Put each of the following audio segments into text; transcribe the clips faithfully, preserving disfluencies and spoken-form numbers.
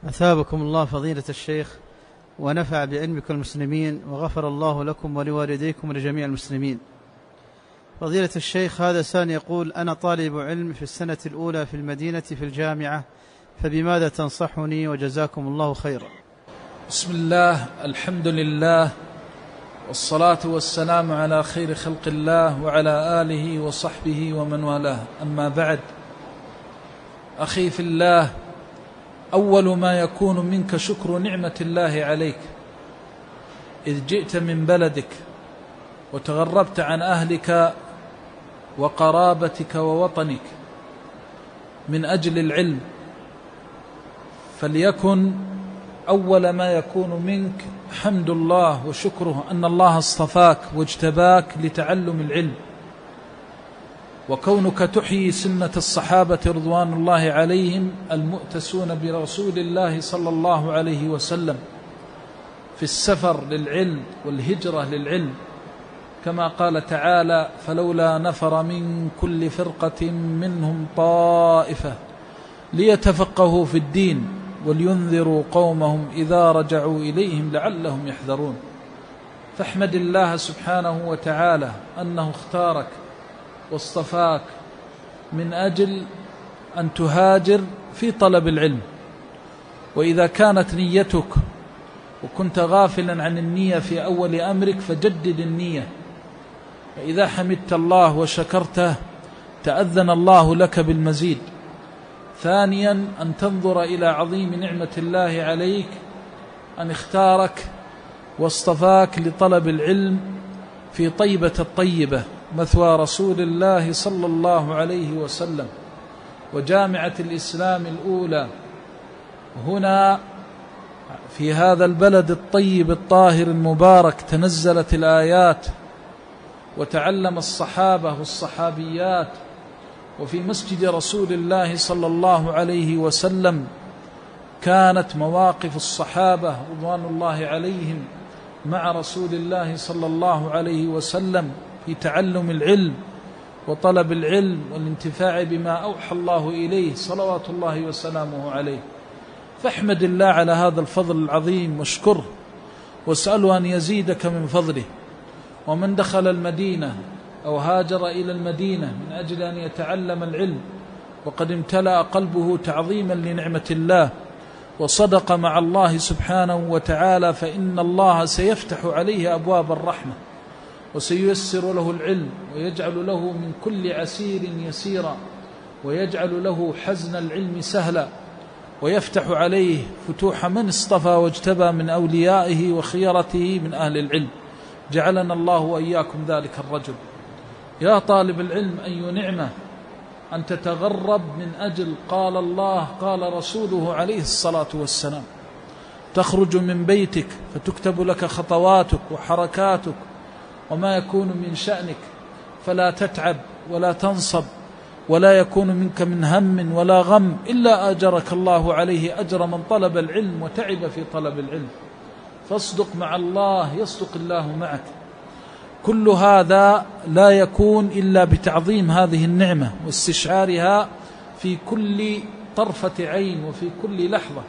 أثابكم الله فضيلة الشيخ ونفع بعلمكم المسلمين، وغفر الله لكم ولوالديكم ولجميع المسلمين. فضيلة الشيخ، هذا سان يقول: أنا طالب علم في السنة الأولى في المدينة في الجامعة، فبماذا تنصحني وجزاكم الله خيرا؟ بسم الله، الحمد لله، والصلاة والسلام على خير خلق الله وعلى آله وصحبه ومن والاه، أما بعد. أخي في الله، أول ما يكون منك شكر نعمة الله عليك إذ جئت من بلدك وتغربت عن أهلك وقرابتك ووطنك من أجل العلم، فليكن أول ما يكون منك حمد الله وشكره أن الله اصطفاك واجتباك لتعلم العلم، وكونك تحيي سنة الصحابة رضوان الله عليهم المؤتسون برسول الله صلى الله عليه وسلم في السفر للعلم والهجرة للعلم، كما قال تعالى: فلولا نفر من كل فرقة منهم طائفة ليتفقهوا في الدين ولينذروا قومهم إذا رجعوا إليهم لعلهم يحذرون. فاحمد الله سبحانه وتعالى أنه اختارك واصطفاك من أجل أن تهاجر في طلب العلم. وإذا كانت نيتك وكنت غافلا عن النية في أول أمرك فجدد النية، فإذا حمدت الله وشكرته تأذن الله لك بالمزيد. ثانيا، أن تنظر إلى عظيم نعمة الله عليك أن اختارك واصطفاك لطلب العلم في طيبة الطيبة مثوى رسول الله صلى الله عليه وسلم وجامعة الإسلام الأولى هنا في هذا البلد الطيب الطاهر المبارك تنزلت الآيات وتعلم الصحابة والصحابيات، وفي مسجد رسول الله صلى الله عليه وسلم كانت مواقف الصحابة رضوان الله عليهم مع رسول الله صلى الله عليه وسلم في تعلم العلم وطلب العلم والانتفاع بما أوحى الله إليه صلوات الله وسلامه عليه. فاحمد الله على هذا الفضل العظيم واشكره واسأله أن يزيدك من فضله. ومن دخل المدينة أو هاجر إلى المدينة من أجل أن يتعلم العلم وقد امتلأ قلبه تعظيما لنعمة الله وصدق مع الله سبحانه وتعالى، فإن الله سيفتح عليه أبواب الرحمة وسييسر له العلم ويجعل له من كل عسير يسيرا ويجعل له حزن العلم سهلا ويفتح عليه فتوح من اصطفى واجتبى من أوليائه وخيرته من أهل العلم. جعلنا الله وإياكم ذلك الرجل. يا طالب العلم، أي نعمة أن تتغرب من أجل قال الله قال رسوله عليه الصلاة والسلام. تخرج من بيتك فتكتب لك خطواتك وحركاتك وما يكون من شأنك، فلا تتعب ولا تنصب ولا يكون منك من هم ولا غم إلا أجرك الله عليه أجر من طلب العلم وتعب في طلب العلم. فاصدق مع الله يصدق الله معك. كل هذا لا يكون إلا بتعظيم هذه النعمة واستشعارها في كل طرفة عين وفي كل لحظة.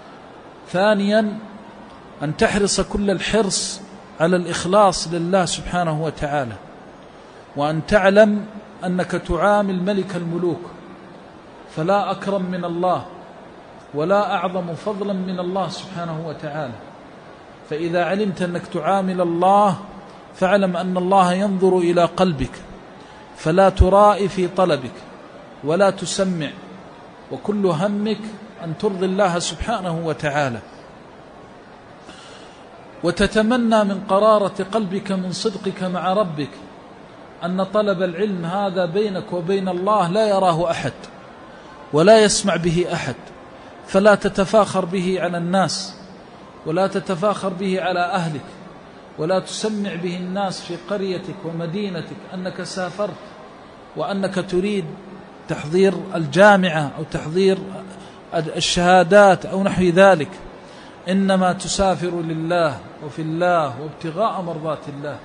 ثانيا، أن تحرص كل الحرص على الإخلاص لله سبحانه وتعالى، وأن تعلم أنك تعامل ملك الملوك، فلا أكرم من الله ولا أعظم فضلا من الله سبحانه وتعالى. فإذا علمت أنك تعامل الله فاعلم أن الله ينظر إلى قلبك، فلا ترائي في طلبك ولا تسمع، وكل همك أن ترضي الله سبحانه وتعالى، وتتمنى من قرارة قلبك من صدقك مع ربك أن طلب العلم هذا بينك وبين الله لا يراه أحد ولا يسمع به أحد، فلا تتفاخر به على الناس ولا تتفاخر به على أهلك ولا تسمع به الناس في قريتك ومدينتك أنك سافرت وأنك تريد تحضير الجامعة أو تحضير الشهادات أو نحو ذلك. إنما تسافر لله وفي الله وابتغاء مرضات الله،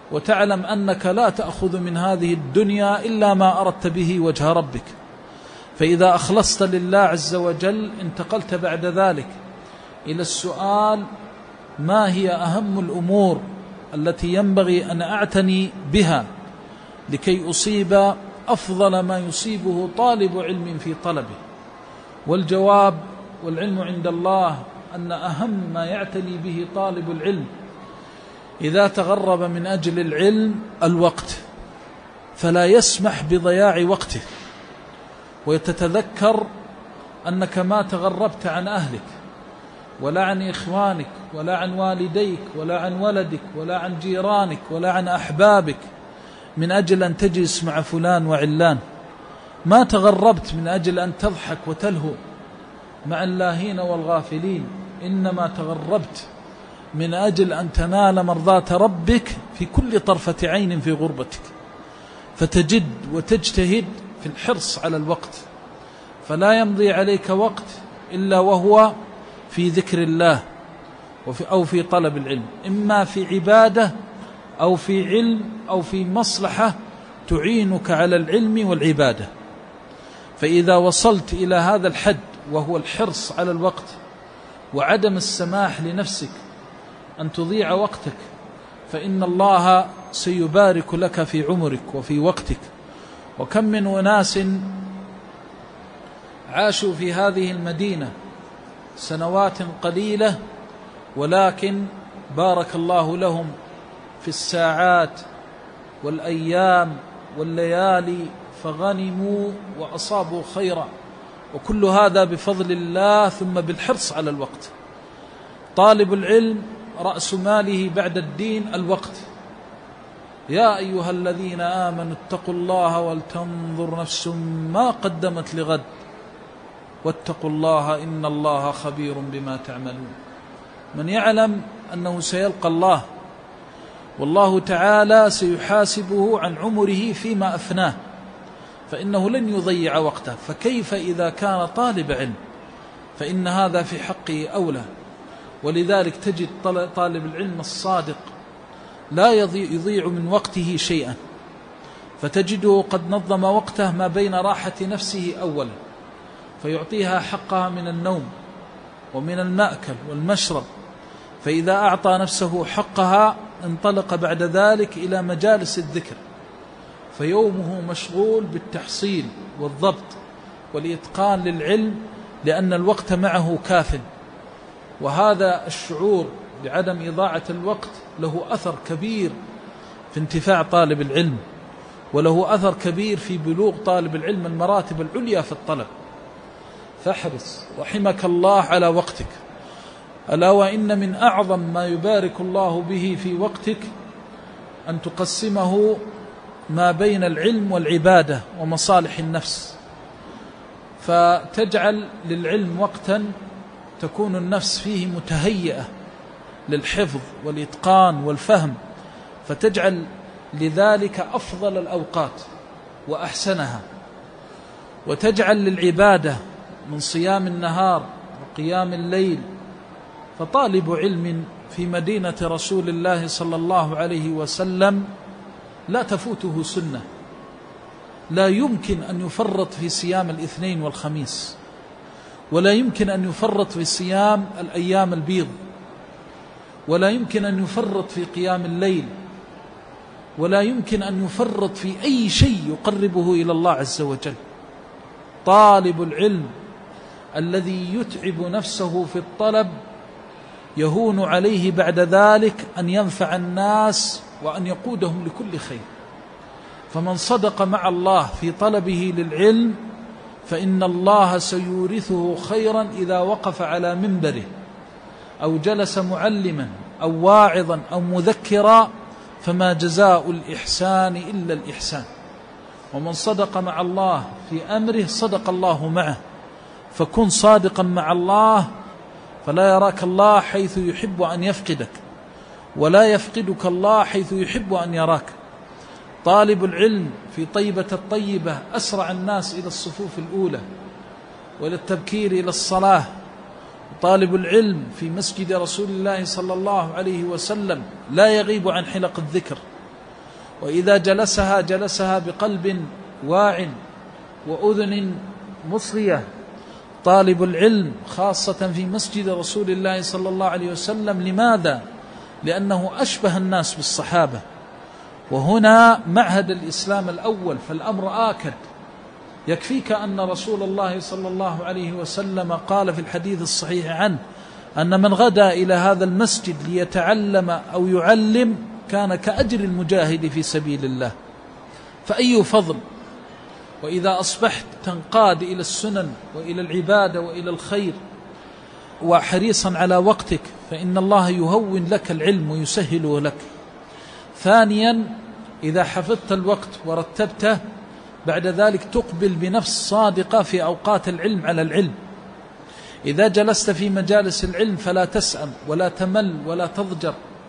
وتعلم أنك لا تأخذ من هذه الدنيا إلا ما أردت به وجه ربك. فإذا أخلصت لله عز وجل انتقلت بعد ذلك إلى السؤال: ما هي أهم الأمور التي ينبغي أن أعتني بها لكي أصيب أفضل ما يصيبه طالب علم في طلبه؟ والجواب والعلم عند الله أن أهم ما يعتني به طالب العلم إذا تغرب من أجل العلم الوقت، فلا يسمح بضياع وقته، ويتتذكر أنك ما تغربت عن أهلك ولا عن إخوانك ولا عن والديك ولا عن ولدك ولا عن جيرانك ولا عن أحبابك من أجل أن تجلس مع فلان وعلان. ما تغربت من أجل أن تضحك وتلهو مع اللاهين والغافلين، إنما تغربت من أجل أن تنال مرضاة ربك في كل طرفة عين في غربتك، فتجد وتجتهد في الحرص على الوقت، فلا يمضي عليك وقت إلا وهو في ذكر الله أو في طلب العلم، إما في عبادة أو في علم أو في مصلحة تعينك على العلم والعبادة. فإذا وصلت إلى هذا الحد وهو الحرص على الوقت وعدم السماح لنفسك أن تضيع وقتك، فإن الله سيبارك لك في عمرك وفي وقتك. وكم من أناس عاشوا في هذه المدينة سنوات قليلة ولكن بارك الله لهم في الساعات والأيام والليالي فغنموا وأصابوا خيرا، وكل هذا بفضل الله ثم بالحرص على الوقت. طالب العلم رأس ماله بعد الدين الوقت. يا أيها الذين آمنوا اتقوا الله ولتنظر نفس ما قدمت لغد واتقوا الله إن الله خبير بما تعملون. من يعلم أنه سيلقى الله والله تعالى سيحاسبه عن عمره فيما أفناه، فإنه لن يضيع وقته، فكيف إذا كان طالب علم؟ فإن هذا في حقه أولى. ولذلك تجد طالب العلم الصادق لا يضيع من وقته شيئا، فتجده قد نظم وقته ما بين راحة نفسه أولا فيعطيها حقها من النوم ومن المأكل والمشرب، فإذا أعطى نفسه حقها انطلق بعد ذلك إلى مجالس الذكر، فيومه مشغول بالتحصيل والضبط والإتقان للعلم لأن الوقت معه كاف. وهذا الشعور بعدم إضاعة الوقت له أثر كبير في انتفاع طالب العلم، وله أثر كبير في بلوغ طالب العلم المراتب العليا في الطلب. فاحرص رحمك الله على وقتك، ألا وإن من أعظم ما يبارك الله به في وقتك أن تقسمه ما بين العلم والعبادة ومصالح النفس، فتجعل للعلم وقتا تكون النفس فيه متهيئة للحفظ والإتقان والفهم، فتجعل لذلك أفضل الأوقات وأحسنها، وتجعل للعبادة من صيام النهار وقيام الليل. فطالب علم في مدينة رسول الله صلى الله عليه وسلم لا تفوته سنة، لا يمكن أن يفرط في صيام الاثنين والخميس، ولا يمكن أن يفرط في صيام الأيام البيض، ولا يمكن أن يفرط في قيام الليل، ولا يمكن أن يفرط في أي شيء يقربه إلى الله عز وجل. طالب العلم الذي يتعب نفسه في الطلب يهون عليه بعد ذلك أن ينفع الناس وأن يقودهم لكل خير. فمن صدق مع الله في طلبه للعلم فإن الله سيورثه خيرا إذا وقف على منبره أو جلس معلما أو واعظا أو مذكرا، فما جزاء الإحسان إلا الإحسان. ومن صدق مع الله في أمره صدق الله معه، فكن صادقا مع الله فلا يراك الله حيث يحب أن يفقدك، ولا يفقدك الله حيث يحب أن يراك. طالب العلم في طيبة الطيبة أسرع الناس إلى الصفوف الأولى وإلى التبكير إلى الصلاة. طالب العلم في مسجد رسول الله صلى الله عليه وسلم لا يغيب عن حلق الذكر، وإذا جلسها جلسها بقلب واع وأذن مصرية طالب العلم خاصة في مسجد رسول الله صلى الله عليه وسلم. لماذا؟ لأنه أشبه الناس بالصحابة، وهنا معهد الإسلام الأول، فالأمر آكد. يكفيك أن رسول الله صلى الله عليه وسلم قال في الحديث الصحيح عنه أن من غدا إلى هذا المسجد ليتعلم أو يعلم كان كأجر المجاهد في سبيل الله. فأي فضل، وإذا أصبحت تنقاد إلى السنن وإلى العبادة وإلى الخير وحريصا على وقتك، فإن الله يهون لك العلم ويسهله لك. ثانيا، إذا حفظت الوقت ورتبته بعد ذلك تقبل بنفس صادقة في أوقات العلم على العلم. إذا جلست في مجالس العلم فلا تسأم ولا تمل ولا تضجر،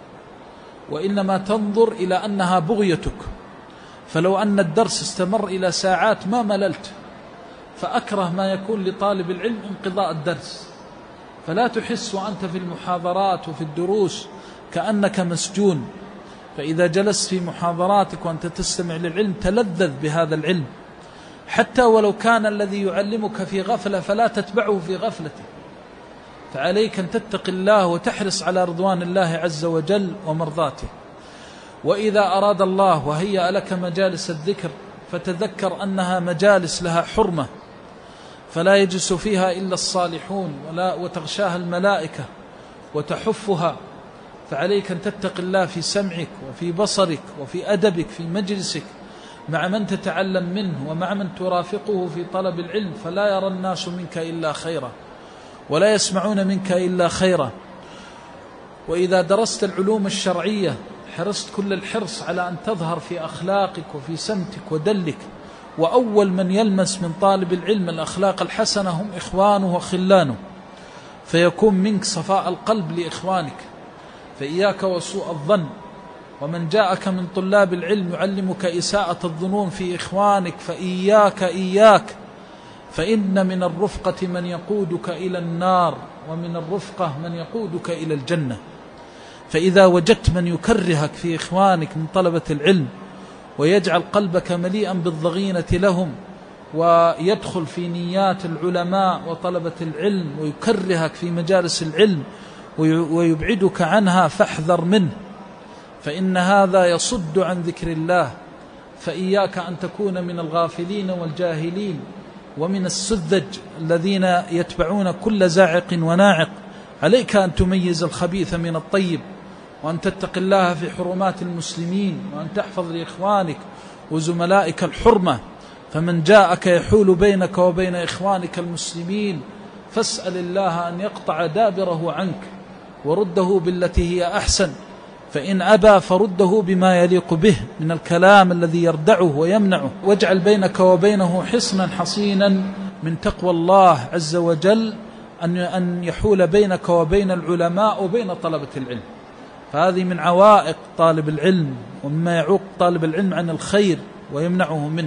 وإنما تنظر إلى أنها بغيتك. فلو أن الدرس استمر إلى ساعات ما مللت، فأكره ما يكون لطالب العلم انقضاء الدرس، فلا تحس وأنت في المحاضرات وفي الدروس كأنك مسجون. فإذا جلست في محاضراتك وأنت تستمع للعلم تلذذ بهذا العلم، حتى ولو كان الذي يعلمك في غفلة فلا تتبعه في غفلته. فعليك أن تتقي الله وتحرص على رضوان الله عز وجل ومرضاته. وإذا أراد الله وهيأ لك مجالس الذكر فتذكر أنها مجالس لها حرمة، فلا يجلس فيها إلا الصالحون ولا وتغشاها الملائكة وتحفها. فعليك أن تتقي الله في سمعك وفي بصرك وفي أدبك في مجلسك مع من تتعلم منه ومع من ترافقه في طلب العلم، فلا يرى الناس منك إلا خيرا ولا يسمعون منك إلا خيرا. وإذا درست العلوم الشرعية حرصت كل الحرص على أن تظهر في أخلاقك وفي سمتك ودلك. وأول من يلمس من طالب العلم الأخلاق الحسنة هم إخوانه وخلانه، فيكون منك صفاء القلب لإخوانك. فإياك وسوء الظن، ومن جاءك من طلاب العلم يعلمك إساءة الظنون في إخوانك فإياك إياك، فإن من الرفقة من يقودك إلى النار ومن الرفقة من يقودك إلى الجنة. فإذا وجدت من يكرهك في إخوانك من طلبة العلم ويجعل قلبك مليئا بالضغينة لهم ويدخل في نيات العلماء وطلبة العلم ويكرهك في مجالس العلم ويبعدك عنها، فاحذر منه، فإن هذا يصد عن ذكر الله. فإياك أن تكون من الغافلين والجاهلين ومن السذج الذين يتبعون كل زاعق وناعق. عليك أن تميز الخبيث من الطيب، وأن تتقي الله في حرمات المسلمين، وأن تحفظ لإخوانك وزملائك الحرمة. فمن جاءك يحول بينك وبين إخوانك المسلمين فاسأل الله أن يقطع دابره عنك ورده بالتي هي أحسن، فإن أبى فرده بما يليق به من الكلام الذي يردعه ويمنعه. واجعل بينك وبينه حصنا حصينا من تقوى الله عز وجل أن يحول بينك وبين العلماء وبين طلبة العلم. فهذه من عوائق طالب العلم ومما يعوق طالب العلم عن الخير ويمنعه منه.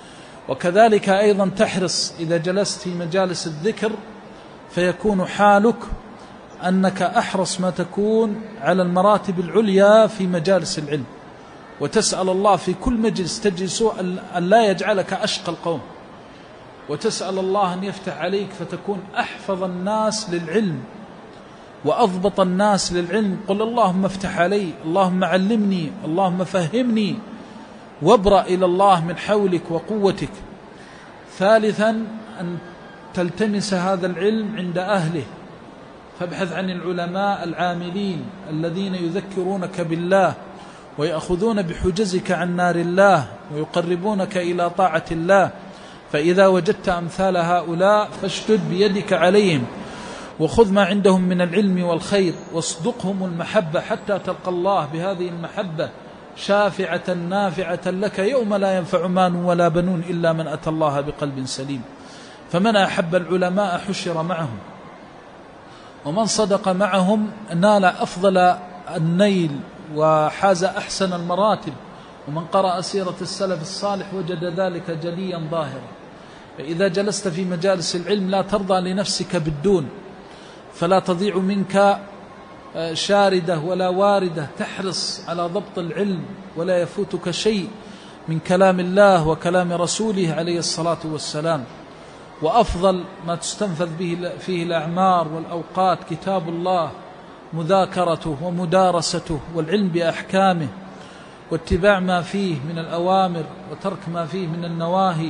وكذلك أيضا تحرص إذا جلست في مجالس الذكر فيكون حالك أنك أحرص ما تكون على المراتب العليا في مجالس العلم، وتسأل الله في كل مجلس تجلسه أن لا يجعلك أشقى القوم، وتسأل الله أن يفتح عليك فتكون أحفظ الناس للعلم وأضبط الناس للعلم. قل اللهم افتح علي، اللهم علمني، اللهم فهمني، وابرأ إلى الله من حولك وقوتك. ثالثا أن تلتمس هذا العلم عند أهله، فابحث عن العلماء العاملين الذين يذكرونك بالله ويأخذون بحجزك عن نار الله ويقربونك إلى طاعة الله. فإذا وجدت أمثال هؤلاء فاشدد بيدك عليهم وخذ ما عندهم من العلم والخير واصدقهم المحبة حتى تلقى الله بهذه المحبة شافعة نافعة لك يوم لا ينفع مال ولا بنون إلا من أتى الله بقلب سليم. فمن أحب العلماء حشر معهم، ومن صدق معهم نال أفضل النيل وحاز أحسن المراتب. ومن قرأ سيرة السلف الصالح وجد ذلك جليا ظاهرا. فإذا جلست في مجالس العلم لا ترضى لنفسك بالدون، فلا تضيع منك شاردة ولا واردة، تحرص على ضبط العلم ولا يفوتك شيء من كلام الله وكلام رسوله عليه الصلاة والسلام. وأفضل ما تستنفذ به فيه الأعمار والأوقات كتاب الله، مذاكرته ومدارسته والعلم بأحكامه واتباع ما فيه من الأوامر وترك ما فيه من النواهي،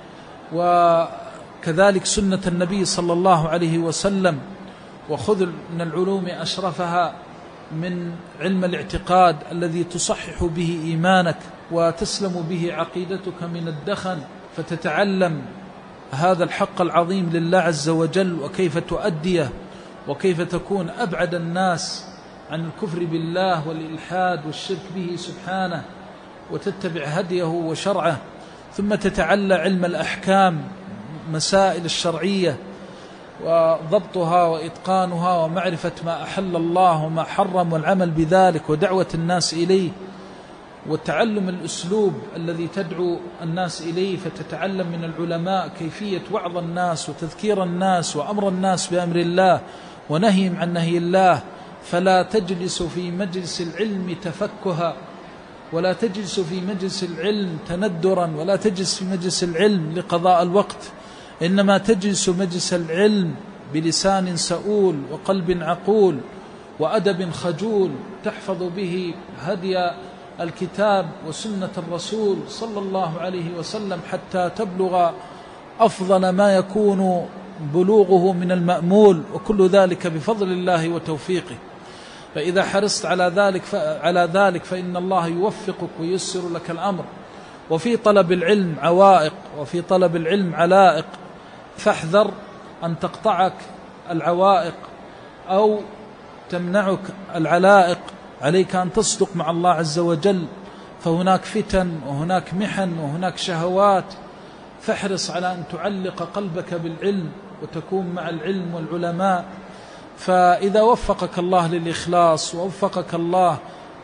وكذلك سنة النبي صلى الله عليه وسلم. وخذ من العلوم أشرفها من علم الاعتقاد الذي تصحح به إيمانك وتسلم به عقيدتك من الدخن، فتتعلم هذا الحق العظيم لله عز وجل وكيف تؤديه وكيف تكون أبعد الناس عن الكفر بالله والإلحاد والشرك به سبحانه، وتتبع هديه وشرعه. ثم تتعلى علم الأحكام، مسائل الشرعية وضبطها وإتقانها ومعرفة ما أحل الله وما حرم والعمل بذلك ودعوة الناس إليه، وتعلم الأسلوب الذي تدعو الناس إليه، فتتعلم من العلماء كيفية وعظ الناس وتذكير الناس وأمر الناس بأمر الله ونهيهم عن نهي الله. فلا تجلس في مجلس العلم تفكها، ولا تجلس في مجلس العلم تندرا، ولا تجلس في مجلس العلم لقضاء الوقت، إنما تجلس مجلس العلم بلسان سؤول وقلب عقول وأدب خجول، تحفظ به هدي الكتاب وسنة الرسول صلى الله عليه وسلم حتى تبلغ أفضل ما يكون بلوغه من المأمول، وكل ذلك بفضل الله وتوفيقه. فإذا حرصت على ذلك على ذلك فإن الله يوفقك وييسر لك الأمر. وفي طلب العلم عوائق وفي طلب العلم علائق، فاحذر أن تقطعك العوائق أو تمنعك العلائق. عليك أن تصدق مع الله عز وجل، فهناك فتن وهناك محن وهناك شهوات، فاحرص على أن تعلق قلبك بالعلم وتكون مع العلم والعلماء. فإذا وفقك الله للإخلاص ووفقك الله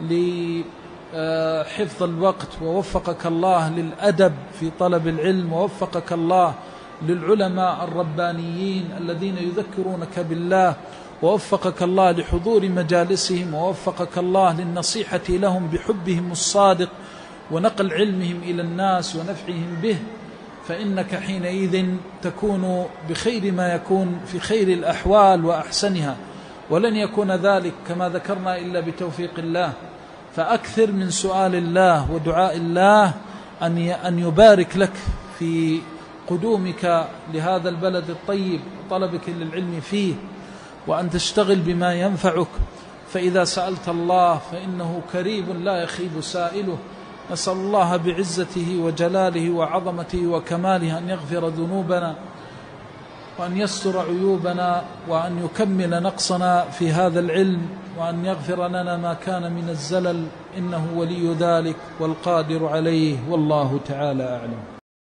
لحفظ الوقت ووفقك الله للأدب في طلب العلم ووفقك الله للعلماء الربانيين الذين يذكرونك بالله ووفقك الله لحضور مجالسهم ووفقك الله للنصيحة لهم بحبهم الصادق ونقل علمهم إلى الناس ونفعهم به، فإنك حينئذ تكون بخير ما يكون في خير الأحوال وأحسنها، ولن يكون ذلك كما ذكرنا إلا بتوفيق الله. فأكثر من سؤال الله ودعاء الله أن يبارك لك في قدومك لهذا البلد الطيب وطلبك للعلم فيه، وأن تشتغل بما ينفعك. فإذا سألت الله فإنه كريم لا يخيب سائله. نسأل الله بعزته وجلاله وعظمته وكماله أن يغفر ذنوبنا وأن يستر عيوبنا وأن يكمل نقصنا في هذا العلم، وأن يغفر لنا ما كان من الزلل، إنه ولي ذلك والقادر عليه، والله تعالى أعلم.